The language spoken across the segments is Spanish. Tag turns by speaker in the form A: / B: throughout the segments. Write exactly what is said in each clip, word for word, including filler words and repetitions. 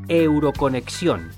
A: Euroconexión.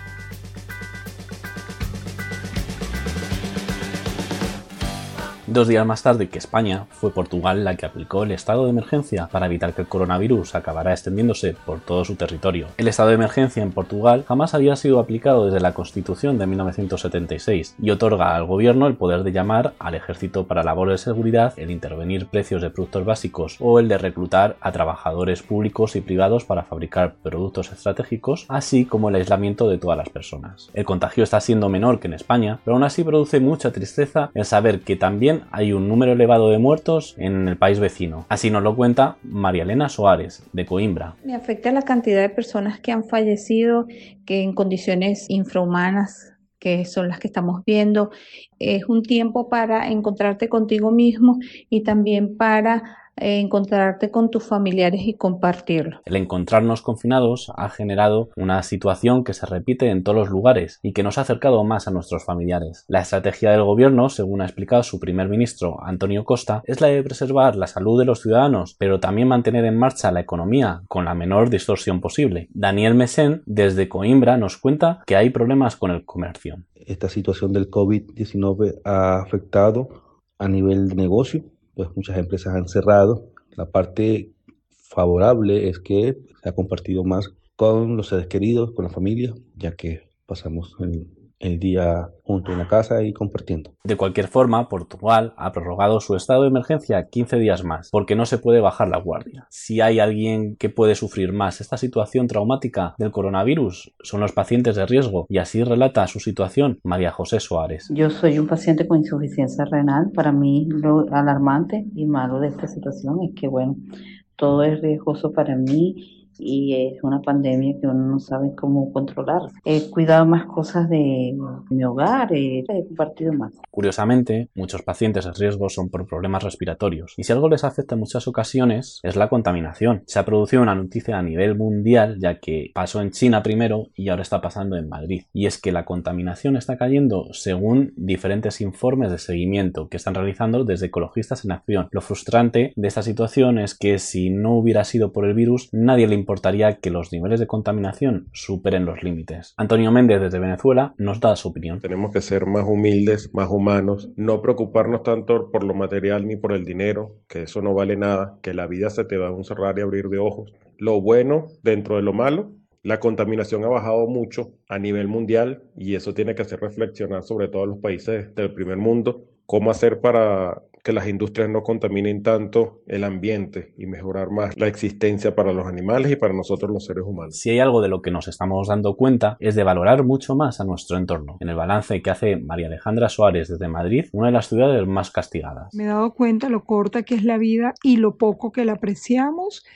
B: Dos días más tarde que España, fue Portugal la que aplicó el estado de emergencia para evitar que el coronavirus acabara extendiéndose por todo su territorio. El estado de emergencia en Portugal jamás había sido aplicado desde la Constitución de mil novecientos setenta y seis y otorga al gobierno el poder de llamar al ejército para labores de seguridad, el intervenir precios de productos básicos o el de reclutar a trabajadores públicos y privados para fabricar productos estratégicos, así como el aislamiento de todas las personas. El contagio está siendo menor que en España, pero aún así produce mucha tristeza el saber que también hay un número elevado de muertos en el país vecino. Así nos lo cuenta María Elena Soares, de Coimbra.
C: Me afecta la cantidad de personas que han fallecido, que en condiciones infrahumanas, que son las que estamos viendo. Es un tiempo para encontrarte contigo mismo y también para eh, encontrarte con tus familiares y compartirlo.
B: El encontrarnos confinados ha generado una situación que se repite en todos los lugares y que nos ha acercado más a nuestros familiares. La estrategia del gobierno, según ha explicado su primer ministro Antonio Costa, es la de preservar la salud de los ciudadanos, pero también mantener en marcha la economía con la menor distorsión posible. Daniel Mesén, desde Coimbra, nos cuenta que hay problemas con el comercio.
D: Esta situación del COVID diecinueve ha afectado a nivel de negocio, pues muchas empresas han cerrado. La parte favorable es que se ha compartido más con los seres queridos, con la familia, ya que pasamos el, el día juntos en la casa y compartiendo.
B: De cualquier forma, Portugal ha prorrogado su estado de emergencia quince días más, porque no se puede bajar la guardia. Si hay alguien que puede sufrir más esta situación traumática del coronavirus, son los pacientes de riesgo, y así relata su situación María José Soares.
E: Yo soy un paciente con insuficiencia renal. Para mí lo alarmante y malo de esta situación es que, bueno, todo es riesgoso para mí y es una pandemia que uno no sabe cómo controlar. He cuidado más cosas de mi hogar, he compartido más.
B: Curiosamente, muchos pacientes en riesgo son por problemas respiratorios, y si algo les afecta en muchas ocasiones es la contaminación. Se ha producido una noticia a nivel mundial, ya que pasó en China primero y ahora está pasando en Madrid, y es que la contaminación está cayendo según diferentes informes de seguimiento que están realizando desde Ecologistas en Acción. Lo frustrante de esta situación es que si no hubiera sido por el virus, nadie le importaría que los niveles de contaminación superen los límites. Antonio Méndez, desde Venezuela, nos da su opinión.
F: Tenemos que ser más humildes, más humanos, no preocuparnos tanto por lo material ni por el dinero, que eso no vale nada, que la vida se te va a un cerrar y abrir de ojos. Lo bueno dentro de lo malo, la contaminación ha bajado mucho a nivel mundial y eso tiene que hacer reflexionar sobre todo a los países del primer mundo, cómo hacer para que las industrias no contaminen tanto el ambiente y mejorar más la existencia para los animales y para nosotros los seres humanos.
B: Si hay algo de lo que nos estamos dando cuenta es de valorar mucho más a nuestro entorno. En el balance que hace María Alejandra Soares desde Madrid, una de las ciudades más castigadas.
G: Me he dado cuenta lo corta que es la vida y lo poco que la apreciamos,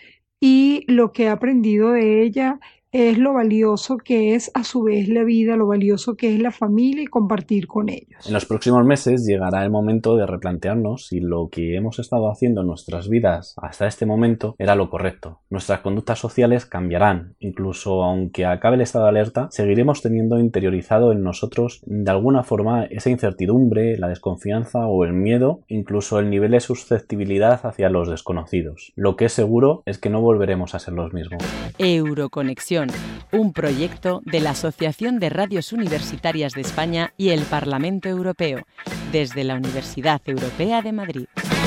G: y lo que he aprendido de ella es lo valioso que es a su vez la vida, lo valioso que es la familia y compartir con ellos.
B: En los próximos meses llegará el momento de replantearnos si lo que hemos estado haciendo en nuestras vidas hasta este momento era lo correcto. Nuestras conductas sociales cambiarán, incluso aunque acabe el estado de alerta, seguiremos teniendo interiorizado en nosotros de alguna forma esa incertidumbre, la desconfianza o el miedo, incluso el nivel de susceptibilidad hacia los desconocidos. Lo que es seguro es que no volveremos a ser los mismos.
H: Euroconexión, un proyecto de la Asociación de Radios Universitarias de España y el Parlamento Europeo, desde la Universidad Europea de Madrid.